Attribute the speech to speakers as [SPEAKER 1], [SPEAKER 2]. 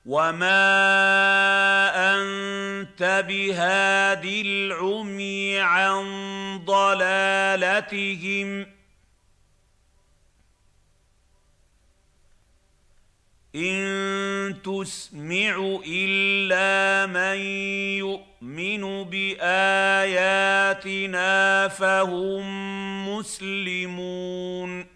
[SPEAKER 1] وما أنت بهاد العمي عن ضلالتهم إن تسمع إلا من يؤمن بآياتنا فهم مسلمون